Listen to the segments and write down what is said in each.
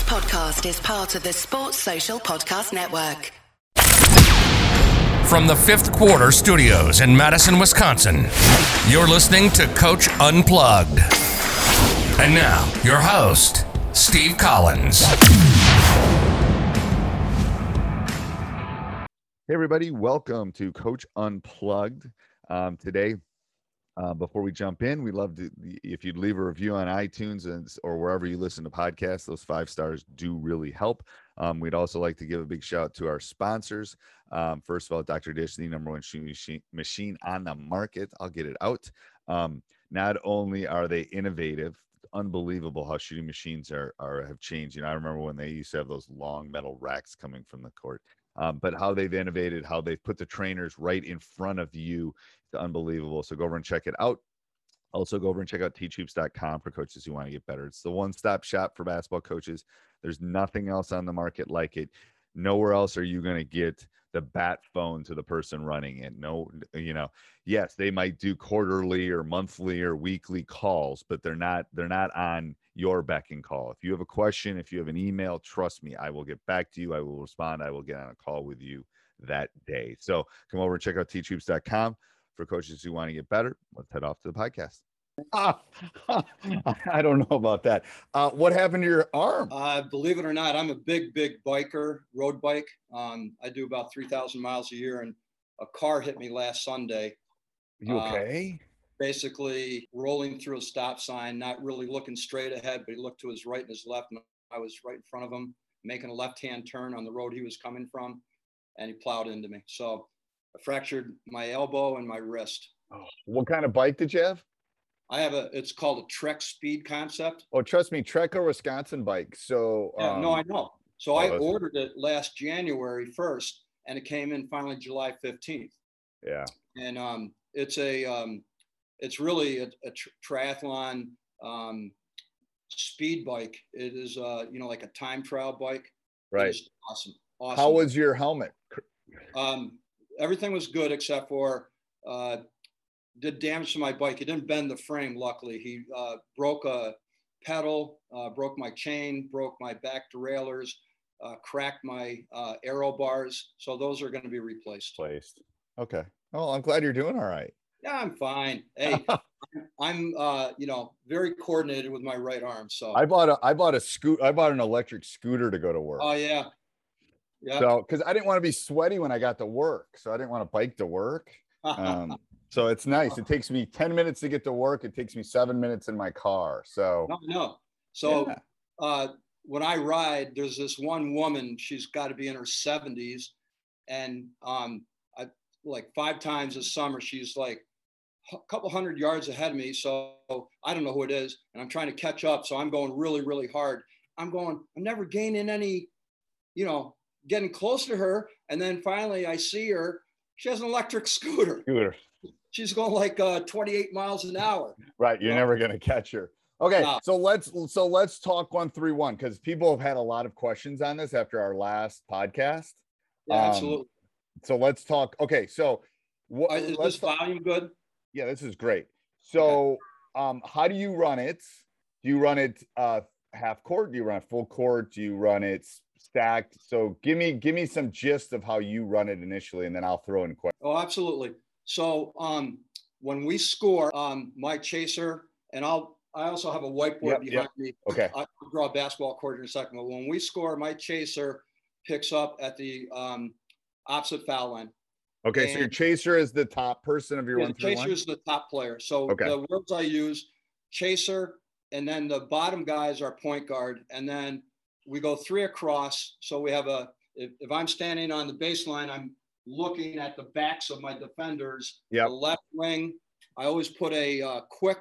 podcast is part of the Sports Social Podcast Network. From the Fifth Quarter Studios in Madison, Wisconsin, you're listening to Coach Unplugged. And now, your host, Steve Collins. Hey, everybody. Welcome to Coach Unplugged. Today, before we jump in, we'd love to, if you'd leave a review on iTunes or wherever you listen to podcasts, those 5 stars do really help. We'd also like to give a big shout out to our sponsors. First of all, Dr. Dish, the number one shooting machine on the market. I'll get it out. Not only are they innovative, unbelievable how shooting machines have changed. You know, I remember when they used to have those long metal racks coming from the court. But how they've innovated, how they've put the trainers right in front of you, it's unbelievable. So go over and check it out. Also, go over and check out teachhoops.com for coaches who want to get better. It's the one-stop shop for basketball coaches. There's nothing else on the market like it. Nowhere else are you going to get the bat phone to the person running it. No, you know, yes, they might do quarterly or monthly or weekly calls, but they're not on your beck and call. If you have a question, if you have an email, trust me, I will get back to you. I will respond. I will get on a call with you that day. So come over and check out teachhoops.com for coaches who want to get better. Let's head off to the podcast. I don't know about that. What happened to your arm? Believe it or not, I'm a big biker, road bike. I do about 3,000 miles a year, and a car hit me last Sunday. You okay? Basically rolling through a stop sign, not really looking straight ahead, but he looked to his right and his left, and I was right in front of him, making a left-hand turn on the road he was coming from, and he plowed into me. So I fractured my elbow and my wrist. Oh, what kind of bike did you have? It's called a Trek Speed Concept. Oh, trust me, Trek a Wisconsin bike. So no, I know. So I ordered it last January 1st, and it came in finally July 15th. Yeah. And it's really a triathlon speed bike. It is like a time trial bike. Right. It's awesome. How was your helmet? Everything was good except for did damage to my bike. It didn't bend the frame, luckily. He broke a pedal, broke my chain, broke my back derailleurs, cracked my aero bars. So those are going to be replaced. Okay. Oh, I'm glad you're doing all right. Yeah, I'm fine. Hey, I'm very coordinated with my right arm. So I bought an electric scooter to go to work. Oh yeah. Yeah. So because I didn't want to be sweaty when I got to work, so I didn't want to bike to work. So it's nice. It takes me 10 minutes to get to work. It takes me 7 minutes in my car. So no. So yeah. When I ride, there's this one woman. She's got to be in her 70s, and like 5 times this summer, she's like a couple hundred yards ahead of me. So I don't know who it is, and I'm trying to catch up. So I'm going really, really hard. I'm never gaining any, getting close to her. And then finally I see her. She has an electric scooter. She's going like 28 miles an hour. Right. You're never going to catch her. Okay. No. So let's talk 131, because people have had a lot of questions on this after our last podcast. Yeah, absolutely. So let's talk. Okay. So is this volume good? Yeah, this is great. So how do you run it? Do you run it half court? Do you run it full court? Do you run it stacked? So give me some gist of how you run it initially, and then I'll throw in questions. Oh, absolutely. So when we score, my chaser, and I also have a whiteboard behind me. Okay. I'll draw a basketball court in a second. But when we score, my chaser picks up at the opposite foul line. Okay, and so your chaser is the top person of your 131? Chaser is the top player. So the words I use, chaser, and then the bottom guys are point guard, and then we go 3 across. So we have if I'm standing on the baseline, I'm looking at the backs of my defenders. Yep. The left wing, I always put a quick,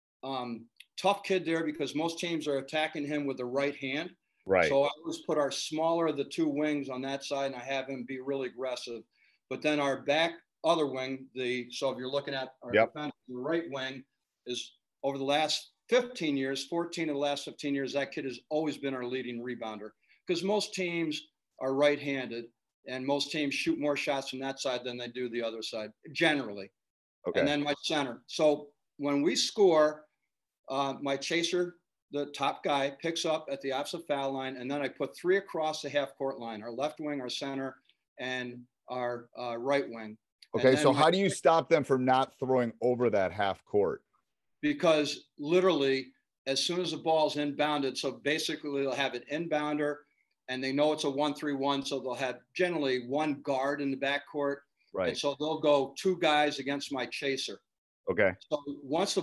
tough kid there, because most teams are attacking him with the right hand. Right. So I always put our smaller of the 2 wings on that side, and I have him be really aggressive. But then our other wing, so if you're looking at our defender, the right wing is, over the last 15 years, 14 of the last 15 years, that kid has always been our leading rebounder, because most teams are right-handed, and most teams shoot more shots from that side than they do the other side, generally. Okay. And then my center. So when we score, my chaser the top guy picks up at the opposite foul line, and then I put 3 across the half court line, our left wing, our center, and our right wing. Okay, so how do you stop them from not throwing over that half court? Because literally, as soon as the ball's inbounded, so basically they'll have an inbounder, and they know it's a 1-3-1, so they'll have generally one guard in the backcourt. Right. And so they'll go 2 guys against my chaser. Okay. So once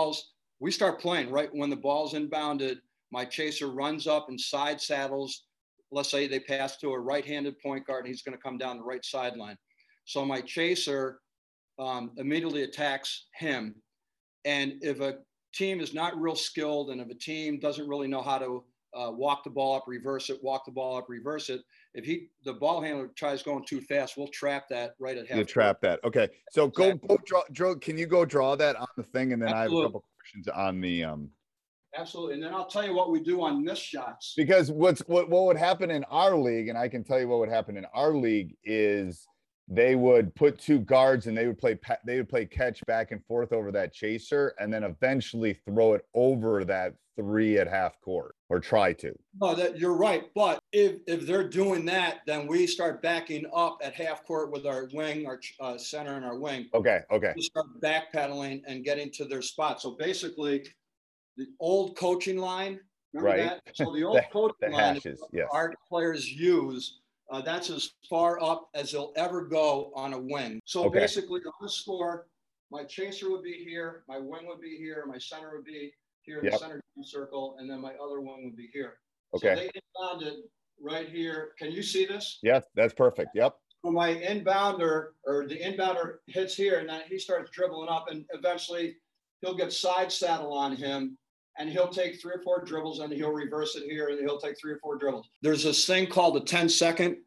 we start playing, right when the ball's inbounded, my chaser runs up and side saddles. Let's say they pass to a right-handed point guard, and he's going to come down the right sideline. So my chaser immediately attacks him. And if a team is not real skilled, and if a team doesn't really know how to walk the ball up, reverse it, walk the ball up, reverse it, if the ball handler tries going too fast, we'll trap that right at half. You trap that. Okay. So go draw. Can you go draw that on the thing? And then Absolutely. I have a couple questions on the Absolutely. And then I'll tell you what we do on missed shots. Because what would happen in our league, and I can tell you what would happen in our league, is they would put 2 guards and they would play catch back and forth over that chaser, and then eventually throw it over that 3 at half court, or try to. No, you're right. But if they're doing that, then we start backing up at half court with our wing, our center, and our wing. Okay. We start backpedaling and getting to their spot. So basically, the old coaching line, remember that? So the old coaching line hashes, yes. Our players use, that's as far up as they'll ever go on a wing. So basically, on the score, my chaser would be here, my wing would be here, my center would be here in the center circle, and then my other wing would be here. Okay. So they inbounded right here. Can you see this? Yes, that's perfect. Yep. So my inbounder, or the inbounder, hits here, and then he starts dribbling up, and eventually he'll get side saddle on him, and he'll take 3 or 4 dribbles, and he'll reverse it here, and he'll take 3 or 4 dribbles. There's this thing called a 10-second,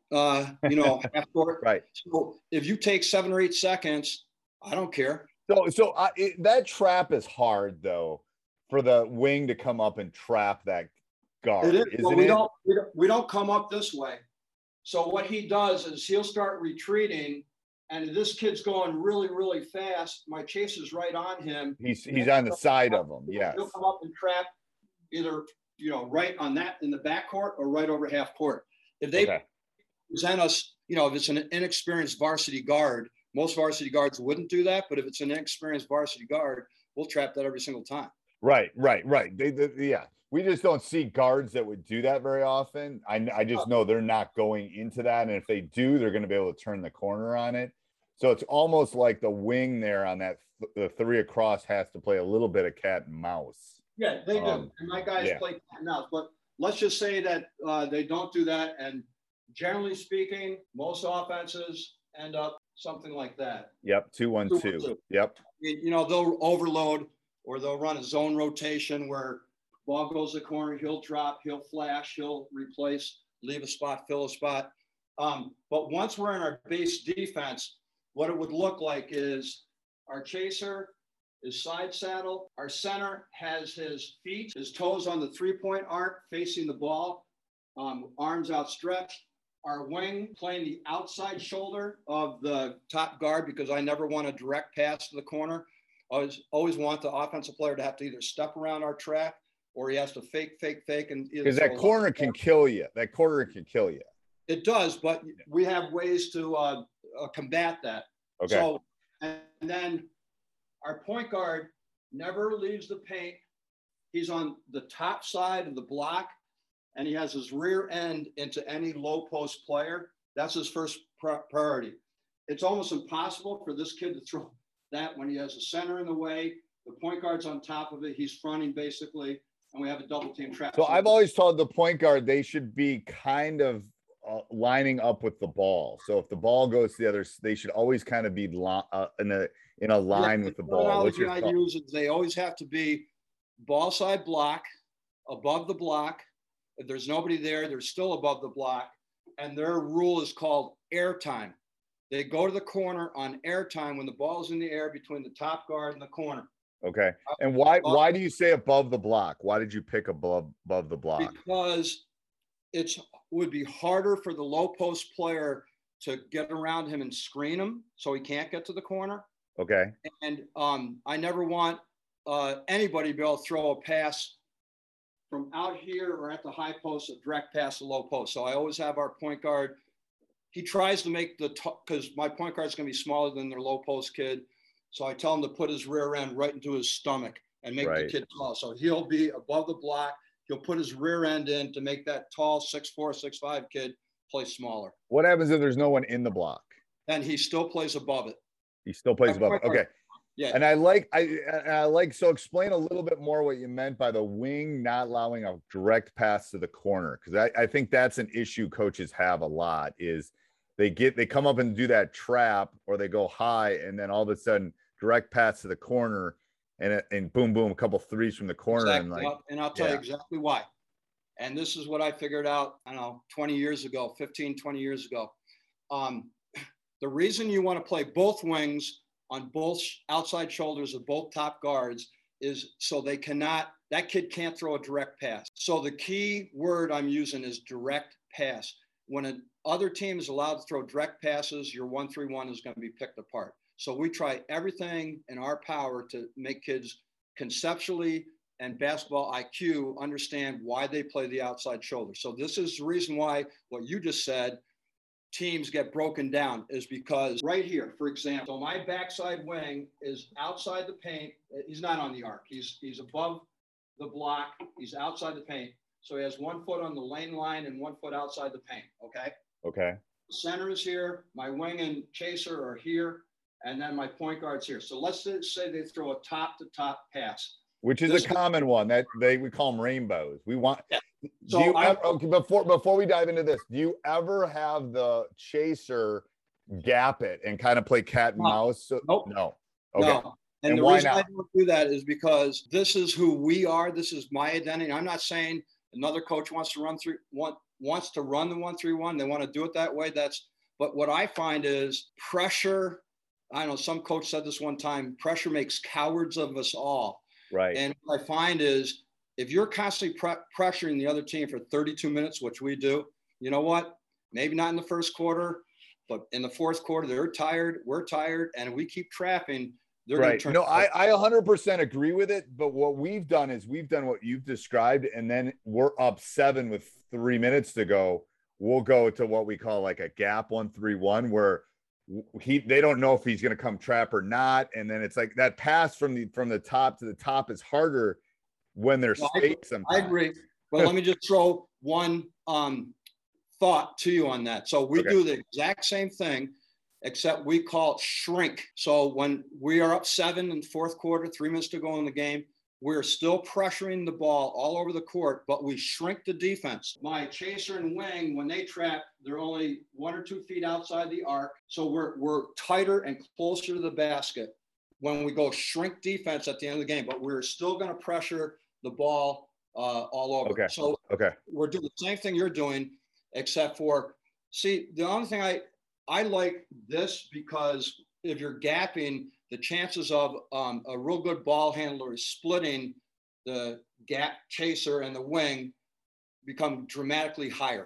half court. Right. So if you take 7 or 8 seconds, I don't care. So that trap is hard, though, for the wing to come up and trap that guard. We don't come up this way. So what he does is he'll start retreating, and this kid's going really, really fast. My chaser's right on him. He's on the side of him. Yes. He'll come up and trap either, right on that in the backcourt or right over half court. If they present us, if it's an inexperienced varsity guard, most varsity guards wouldn't do that. But if it's an inexperienced varsity guard, we'll trap that every single time. Right. We just don't see guards that would do that very often. I just know they're not going into that. And if they do, they're going to be able to turn the corner on it. So it's almost like the wing there on that, the 3 across has to play a little bit of cat and mouse. Yeah, they do. And my guys play cat and mouse. But let's just say that they don't do that. And generally speaking, most offenses end up something like that. Yep, 2-1-2. Yep. They'll overload, or they'll run a zone rotation where ball goes to the corner, he'll drop, he'll flash, he'll replace, leave a spot, fill a spot. But once we're in our base defense, what it would look like is our chaser is side saddle. Our center has his toes on the 3-point arc facing the ball, arms outstretched. Our wing playing the outside shoulder of the top guard, because I never want a direct pass to the corner. I always want the offensive player to have to either step around our track, or he has to fake. And because that corner can kill you. It does, but we have ways to combat that. Okay. So, and then our point guard never leaves the paint. He's on the top side of the block, and he has his rear end into any low post player. That's his first priority. It's almost impossible for this kid to throw that when he has a center in the way. The point guard's on top of it. He's fronting basically, and we have a double team trap. So I've always told the point guard they should be kind of lining up with the ball. So if the ball goes to the other, they should always kind of be in a line with the ball. What's your thought? Use is they always have to be ball side block, above the block. If there's nobody there, they're still above the block. And their rule is called air time. They go to the corner on air time when the ball is in the air between the top guard and the corner. Okay. And why do you say above the block? Why did you pick above the block? Because it would be harder for the low post player to get around him and screen him, so he can't get to the corner. Okay. And I never want anybody to be able to throw a pass from out here or at the high post, a direct pass to low post. So I always have our point guard. He tries to make because my point guard is going to be smaller than their low post kid. So I tell him to put his rear end right into his stomach and make the kid tall. So he'll be above the block. He'll put his rear end in to make that tall 6'4", 6'5" kid play smaller. What happens if there's no one in the block? Then he still plays above it. He still plays above it. Okay. Yeah. And I like, so explain a little bit more what you meant by the wing not allowing a direct pass to the corner. Cause I think that's an issue coaches have a lot is they come up and do that trap or they go high and then all of a sudden direct pass to the corner and boom, boom, a couple threes from the corner. Exactly. And I'll tell you exactly why. And this is what I figured out, 20 years ago, 15, 20 years ago. The reason you want to play both wings on both outside shoulders of both top guards is so that kid can't throw a direct pass. So the key word I'm using is direct pass. When an other team is allowed to throw direct passes, your 1-3-1 is going to be picked apart. So we try everything in our power to make kids conceptually and basketball IQ understand why they play the outside shoulder. So this is the reason why what you just said, teams get broken down, is because right here, for example, my backside wing is outside the paint. He's not on the arc. He's above the block. He's outside the paint. So he has 1 foot on the lane line and 1 foot outside the paint. Okay. Okay. Center is here. My wing and chaser are here. And then my point guard's here. So let's say they throw a top to top pass, which is a common one that we call them rainbows. We want, So before we dive into this, do you ever have the chaser gap it and kind of play cat and mouse? Nope. No. Okay. No. And the reason I don't do that is because this is who we are. This is my identity. I'm not saying another coach wants to run the 1-3-1. They want to do it that way. But what I find is pressure. I know some coach said this one time, pressure makes cowards of us all. Right. And what I find is if you're constantly pressuring the other team for 32 minutes, which we do, you know what? Maybe not in the first quarter, but in the fourth quarter, they're tired, we're tired, and we keep trapping. They're right. No, I 100% agree with it. But what we've done is we've done what you've described, and then we're up 7 with 3 minutes to go. We'll go to what we call like a gap 1-3-1 where they don't know if he's going to come trap or not. And then it's like that pass from the top to the top is harder when there's space. Sometimes. I agree. But let me just throw one thought to you on that. So we do the exact same thing, except we call it shrink. So when we are up 7 in the fourth quarter, 3 minutes to go in the game, we're still pressuring the ball all over the court, but we shrink the defense. My chaser and wing, when they trap, they're only 1 or 2 feet outside the arc. So we're tighter and closer to the basket when we go shrink defense at the end of the game, but we're still going to pressure the ball all over. Okay. So we're doing the same thing you're doing, except for, see, the only thing I like this, because if you're gapping, the chances of a real good ball handler is splitting the gap chaser and the wing become dramatically higher.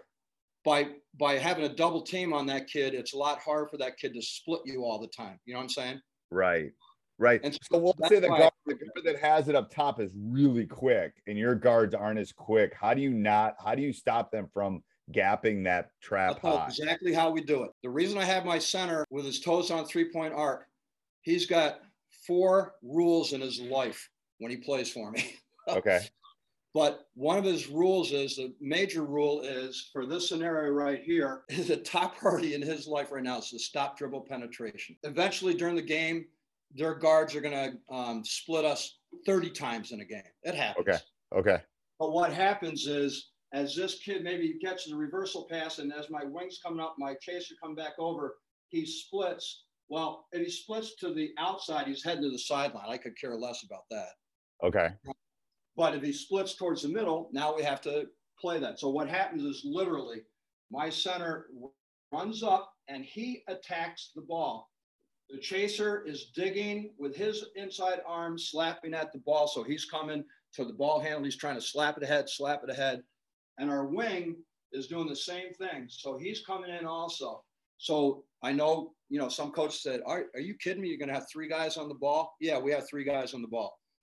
By having a double team on that kid, it's a lot harder for that kid to split you all the time. You know what I'm saying? Right. And so we'll say the guard that has it up top is really quick and your guards aren't as quick. How do you stop them from gapping that trap high? Exactly how we do it. The reason I have my center with his toes on 3-point arc, he's got 4 rules in his life when he plays for me. Okay. But one of his rules is, the major rule is, for this scenario right here, is a top priority in his life right now is to stop dribble penetration. Eventually during the game, their guards are going to split us 30 times in a game. It happens. Okay. But what happens is, as this kid maybe gets the reversal pass, and as my wing's coming up, my chaser come back over, he splits. Well, if he splits to the outside, he's heading to the sideline. I could care less about that. Okay. But if he splits towards the middle, now we have to play that. So what happens is literally my center runs up and he attacks the ball. The chaser is digging with his inside arm, slapping at the ball. So he's coming to the ball handle. He's trying to slap it ahead. And our wing is doing the same thing. So he's coming in also. So I know, some coaches said, are you kidding me? You're going to have 3 guys on the ball? Yeah, we have 3 guys on the ball.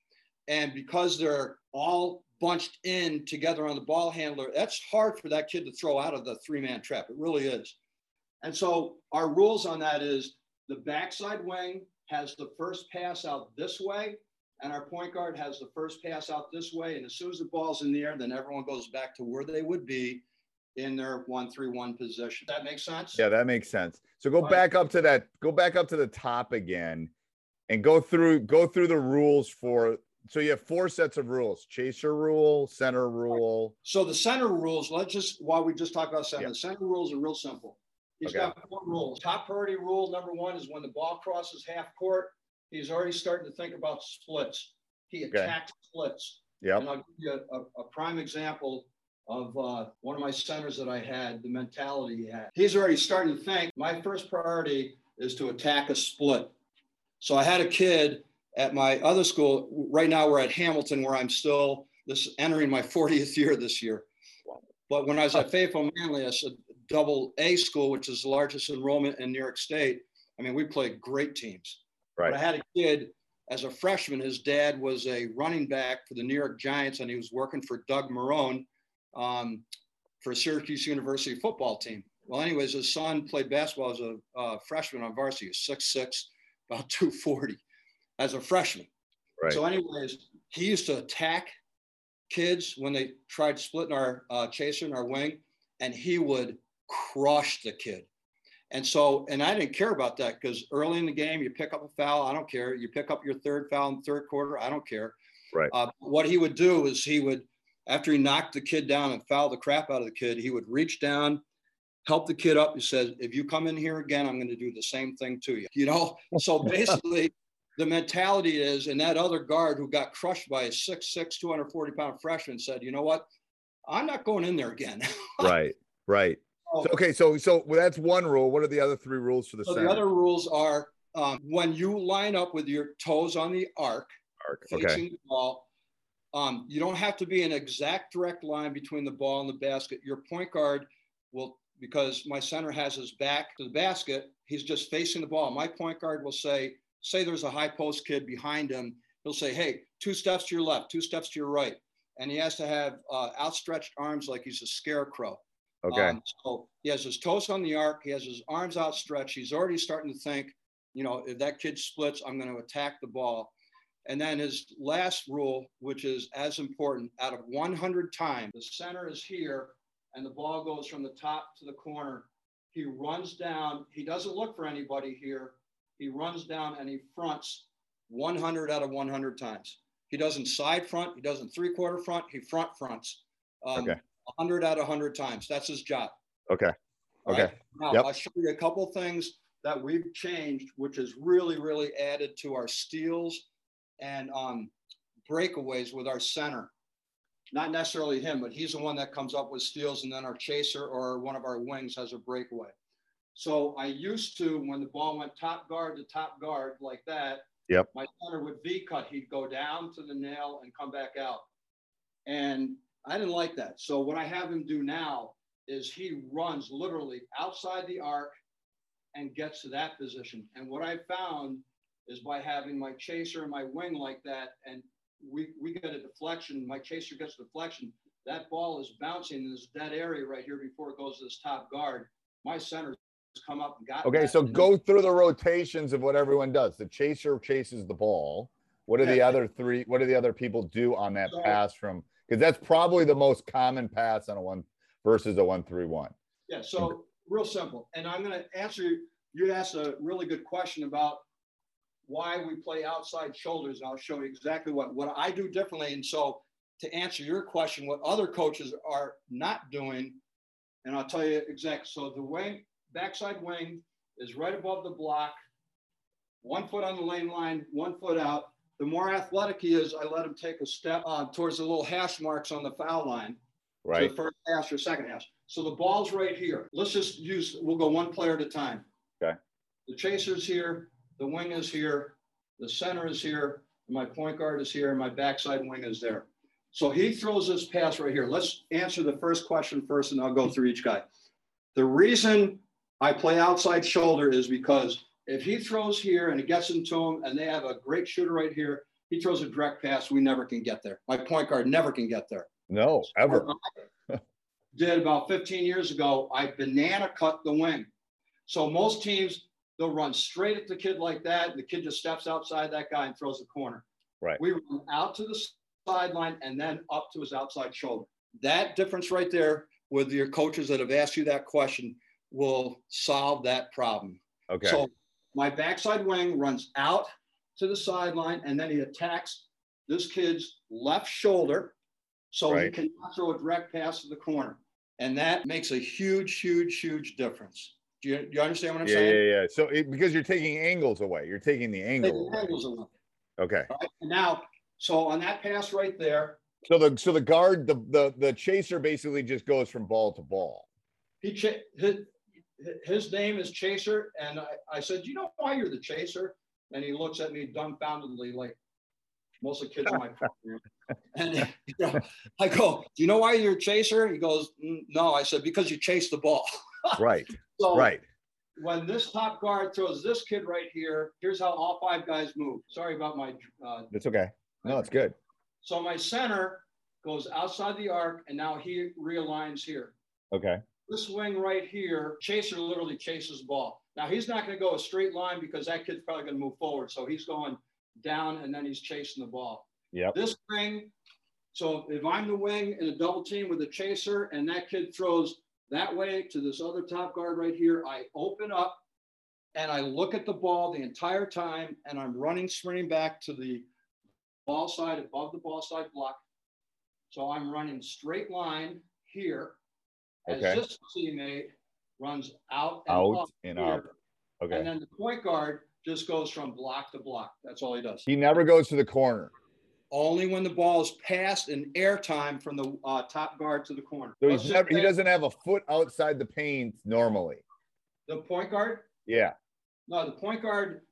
And because they're all bunched in together on the ball handler, that's hard for that kid to throw out of the 3-man trap. It really is. And so our rules on that is the backside wing has the first pass out this way, and our point guard has the first pass out this way. And as soon as the ball's in the air, then everyone goes back to where they would be in their 1-3-1 position. That makes sense? Yeah, that makes sense. So go back up to that. Go back up to the top again, and go through the rules for. So you have 4 sets of rules: chaser rule, center rule. So the center rules. While we just talked about center, the center rules are real simple. He's got 4 rules. Top priority rule number 1 is when the ball crosses half court, he's already starting to think about splits. He attacks splits. Yeah. And I'll give you a prime example of one of my centers that I had, the mentality he had. He's already starting to think, my first priority is to attack a split. So I had a kid at my other school. Right now we're at Hamilton, where I'm still entering my 40th year this year. But when I was at Fayetteville Manlius, a double A school, which is the largest enrollment in New York State, I mean, we played great teams. Right. But I had a kid as a freshman. His dad was a running back for the New York Giants, and he was working for Doug Marrone for Syracuse University football team. Well, anyways, his son played basketball as a freshman on varsity. He was 6'6", about 240 as a freshman. Right. So anyways, he used to attack kids when they tried splitting our chaser in our wing, and he would crush the kid. And I didn't care about that, because early in the game, you pick up a foul, I don't care. You pick up your 3rd foul in the 3rd quarter, I don't care. Right. What he would do is after he knocked the kid down and fouled the crap out of the kid, he would reach down, help the kid up. He said, if you come in here again, I'm going to do the same thing to you. You know? So basically, the mentality is, and that other guard who got crushed by a 6'6", 240-pound freshman said, you know what? I'm not going in there again. Right. So that's one rule. What are the other 3 rules for the center? The other rules are when you line up with your toes on the arc facing the ball, you don't have to be an exact direct line between the ball and the basket. Your point guard will, because my center has his back to the basket, he's just facing the ball. My point guard will say there's a high post kid behind him. He'll say, hey, 2 steps to your left, 2 steps to your right. And he has to have outstretched arms like he's a scarecrow. Okay. So he has his toes on the arc. He has his arms outstretched. He's already starting to think, you know, if that kid splits, I'm going to attack the ball. And then his last rule, which is as important, out of 100 times, the center is here and the ball goes from the top to the corner. He runs down. He doesn't look for anybody here. He runs down and he fronts 100 out of 100 times. He doesn't side front. He doesn't 3/4 front. He fronts. 100 out of 100 times. That's his job. Okay. Right? Now, I'll show you a couple of things that we've changed, which has really, really added to our steals and breakaways with our center. Not necessarily him, but he's the one that comes up with steals, and then our chaser or one of our wings has a breakaway. So I used to, when the ball went top guard to top guard like that, my center would V-cut. He'd go down to the nail and come back out. And I didn't like that. So what I have him do now is he runs literally outside the arc and gets to that position. And what I found is by having my chaser and my wing like that, and we get a deflection, my chaser gets a deflection, that ball is bouncing in this dead area right here before it goes to this top guard. My center's come up and got Okay, so go through the rotations of what everyone does. The chaser chases the ball. What are the other 3? What do the other people do on that pass from? Because that's probably the most common pass on a 1 versus a 1-3-1. Yeah, so real simple. And I'm going to answer, you asked a really good question about why we play outside shoulders. And I'll show you exactly what I do differently. And so to answer your question, what other coaches are not doing, and I'll tell you exactly. So the wing, backside wing is right above the block, 1 foot on the lane line, 1 foot out. The more athletic he is, I let him take a step towards the little hash marks on the foul line. Right. So the first hash or second hash. So the ball's right here. Let's just we'll go one player at a time. Okay. The chaser's here. The wing is here. The center is here. My point guard is here. And my backside wing is there. So he throws this pass right here. Let's answer the first question first, and I'll go through each guy. The reason I play outside shoulder is because if he throws here and it gets into him and they have a great shooter right here, he throws a direct pass. We never can get there. My point guard never can get there. No, ever. Did about 15 years ago, I banana cut the wing. So most teams, they'll run straight at the kid like that. And the kid just steps outside that guy and throws the corner. Right. We run out to the sideline and then up to his outside shoulder. That difference right there with your coaches that have asked you that question will solve that problem. Okay. So my backside wing runs out to the sideline and then he attacks this kid's left shoulder. So he cannot throw a direct pass to the corner. And that makes a huge, huge, huge difference. Do you understand what I'm saying? Yeah. So because you're taking angles away. You're taking the angle away. Angles away. Okay. Right? And now, so on that pass right there. So the guard, the chaser basically just goes from ball to ball. His name is Chaser. And I said, you know why you're the chaser? And he looks at me dumbfoundedly like most of the kids in my program. And I go, do you know why you're a chaser? He goes, no. I said, because you chase the ball. Right. So right. When this top guard throws this kid right here, here's how all 5 guys move. Sorry about my. It's okay. No, it's good. So my center goes outside the arc, and now he realigns here. Okay. This wing right here, Chaser literally chases the ball. Now he's not going to go a straight line because that kid's probably going to move forward. So he's going down, and then he's chasing the ball. Yeah. This wing. So if I'm the wing in a double team with a chaser, and that kid throws that way to this other top guard right here, I open up and I look at the ball the entire time, and I'm sprinting back to the ball side above the ball side block. So I'm running straight line here as this teammate runs out and up. Okay. And then the point guard just goes from block to block. That's all he does. He never goes to the corner. Only when the ball is passed in air time from the top guard to the corner. So he doesn't have a foot outside the paint normally. The point guard? Yeah. No, the point guard,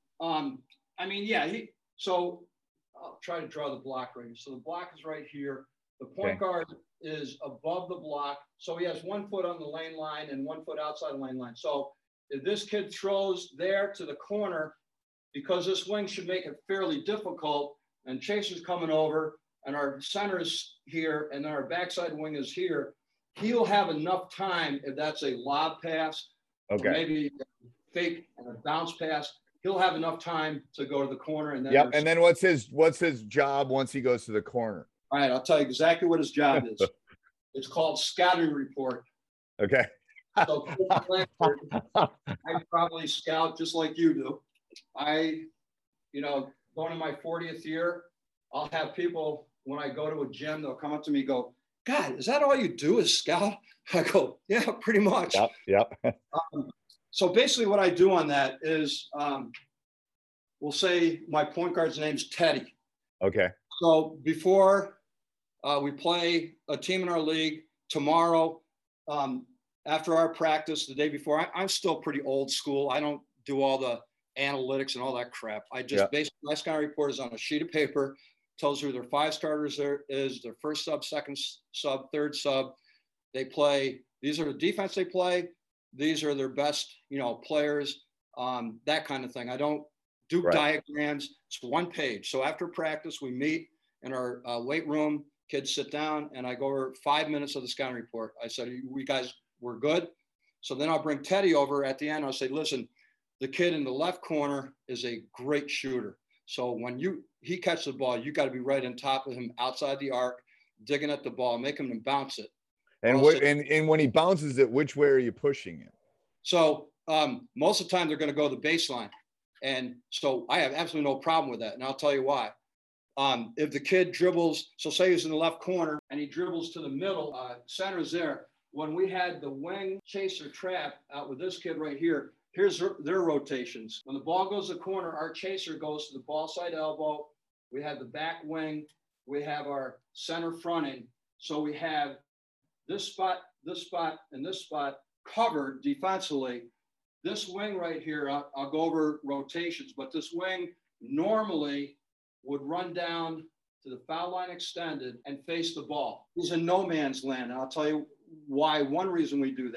so I'll try to draw the block right here. So the block is right here. The point guard is above the block. So he has 1 foot on the lane line and 1 foot outside the lane line. So if this kid throws there to the corner, because this wing should make it fairly difficult, and Chaser's coming over, and our center is here, and then our backside wing is here, he'll have enough time, if that's a lob pass, or maybe a fake and a bounce pass, he'll have enough time to go to the corner. And then and then what's his job once he goes to the corner? All right, I'll tell you exactly what his job is. It's called scouting report. Okay. So I probably scout just like you do. Going in my 40th year, I'll have people, when I go to a gym, they'll come up to me and go, God, is that all you do is scout? I go, yeah, pretty much. Yep. So basically what I do on that is, we'll say my point guard's name's Teddy. Okay. So before we play a team in our league tomorrow, after our practice the day before, I'm still pretty old school. I don't do all the analytics and all that crap. I just basically, my scouting report is on a sheet of paper, tells who their 5 starters there is, their first sub, second sub, third sub. They play, these are the defense they play. These are their best, players, that kind of thing. I don't do diagrams. It's 1 page. So after practice, we meet in our weight room, kids sit down, and I go over 5 minutes of the scouting report. I said, we guys, we're good. So then I'll bring Teddy over at the end. I'll say, listen, the kid in the left corner is a great shooter. So when he catches the ball, you got to be right on top of him outside the arc, digging at the ball, make him bounce it. And when he bounces it, which way are you pushing him? So most of the time they're going to go to the baseline. And so I have absolutely no problem with that. And I'll tell you why. If the kid dribbles, so say he's in the left corner and he dribbles to the middle, center's there. When we had the wing chaser trap out with this kid right here, here's their rotations. When the ball goes to the corner, our chaser goes to the ball side elbow. We have the back wing. We have our center fronting. So we have this spot, and this spot covered defensively. This wing right here, I'll go over rotations, but this wing normally would run down to the foul line extended and face the ball. He's in no man's land. And I'll tell you why. One reason we do that.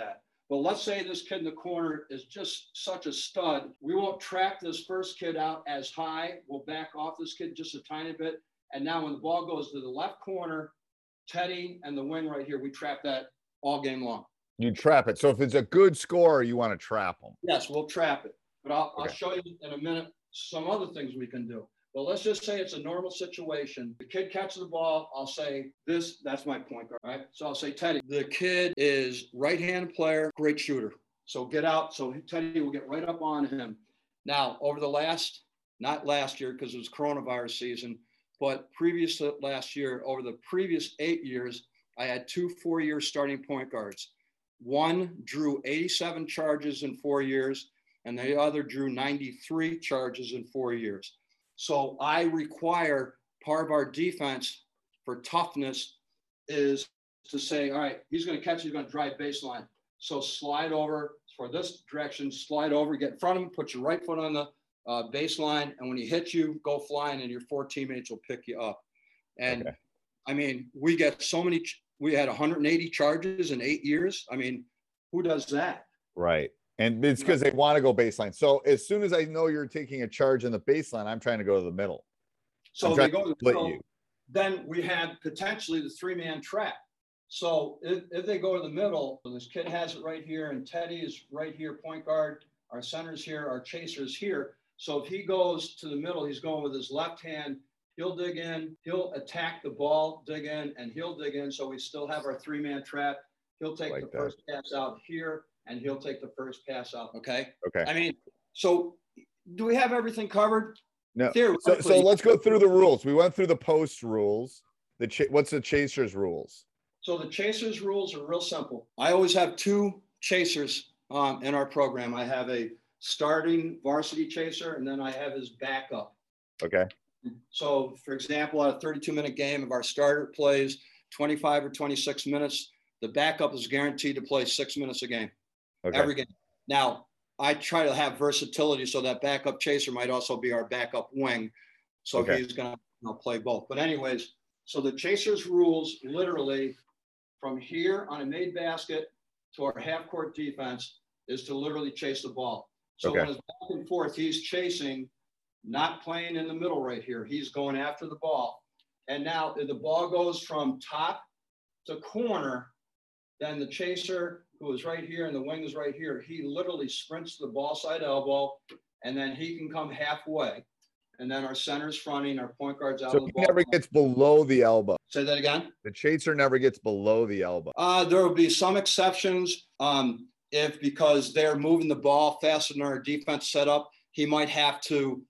Well, let's say this kid in the corner is just such a stud. We won't track this first kid out as high. We'll back off this kid just a tiny bit. And now when the ball goes to the left corner, Teddy and the wing right here, we trap that all game long. You trap it. So if it's a good scorer, you want to trap them. Yes, we'll trap it. But I'll show you in a minute some other things we can do. Well, let's just say it's a normal situation. The kid catches the ball. I'll say that's my point guard, right? So I'll say, Teddy, the kid is right-hand player, great shooter. So get out. So Teddy will get right up on him. Now, over the not last year because it was coronavirus season, but previous to last year, over the previous 8 years, I had 2 4-year starting point guards. One drew 87 charges in 4 years, and the other drew 93 charges in 4 years. So I require part of our defense for toughness is to say, all right, he's going to catch, he's going to drive baseline. So slide over for this direction, slide over, get in front of him, put your right foot on the baseline. And when he hits you, go flying and your 4 teammates will pick you up. And I mean, we get so many, we had 180 charges in 8 years. I mean, who does that? Right. And it's because they want to go baseline. So as soon as I know you're taking a charge in the baseline, I'm trying to go to the middle. So they go to the middle, then we have potentially the 3-man trap. So if they go to the middle, this kid has it right here, and Teddy is right here, point guard, our center's here, our chaser's here. So if he goes to the middle, he's going with his left hand, he'll dig in, he'll attack the ball, dig in, and he'll dig in. So we still have our 3-man trap. He'll take the first pass out here, and he'll take the first pass out. Okay. I mean, so do we have everything covered? No. So let's go through the rules. We went through the post rules. What's the chaser's rules? So the chaser's rules are real simple. I always have 2 chasers in our program. I have a starting varsity chaser, and then I have his backup. Okay. So for example, at a 32-minute game, if our starter plays 25 or 26 minutes, the backup is guaranteed to play 6 minutes a game. Every game. Now, I try to have versatility so that backup chaser might also be our backup wing. So he's going to play both. But anyways, so the chaser's rules literally from here on a made basket to our half-court defense is to literally chase the ball. So when it's back and forth, he's chasing, not playing in the middle right here. He's going after the ball. And now if the ball goes from top to corner, then the chaser, who is right here and the wing is right here, he literally sprints to the ball side elbow, and then he can come halfway. And then our center's fronting, our point guard's out of the ball. So he never gets below the elbow. Say that again? The chaser never gets below the elbow. There will be some exceptions. Because they're moving the ball faster than our defense setup, he might have to,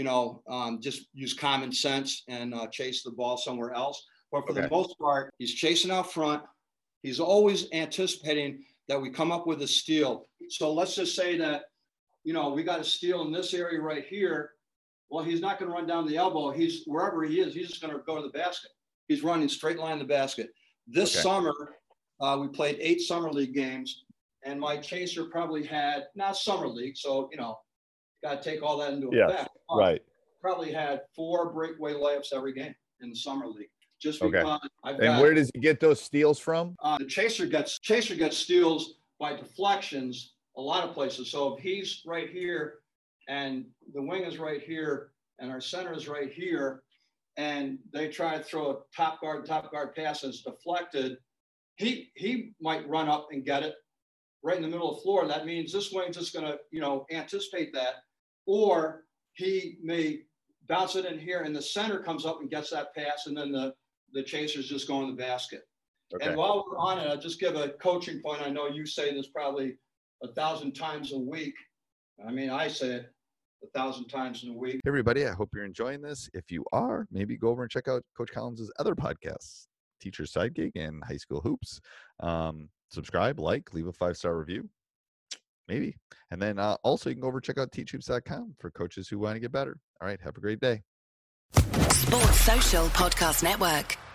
just use common sense and chase the ball somewhere else. But for the most part, he's chasing out front. He's always anticipating that we come up with a steal. So let's just say that, we got a steal in this area right here. Well, he's not going to run down the elbow. He's wherever he is, he's just going to go to the basket. He's running straight line to the basket. This summer, we played 8 summer league games, and my chaser probably had, not summer league, so, got to take all that into effect. Right. Probably had 4 breakaway layups every game in the summer league. Just because where does he get those steals from? The chaser gets steals by deflections a lot of places. So if he's right here and the wing is right here and our center is right here, and they try to throw a top guard pass that's deflected, he might run up and get it right in the middle of the floor. That means this wing's just going to, anticipate that, or he may bounce it in here and the center comes up and gets that pass, and then the chaser's just going to the basket. And while we're on it, I'll just give a coaching point. I know you say this probably 1,000 times a week. I mean, I say it 1,000 times in a week. Hey everybody, I hope you're enjoying this. If you are, maybe go over and check out Coach Collins' other podcasts, Teacher's Side Gig and High School Hoops. Subscribe, like, leave a 5-star review, maybe. And then also you can go over and check out teachhoops.com for coaches who want to get better. All right, have a great day. Sports Social Podcast Network.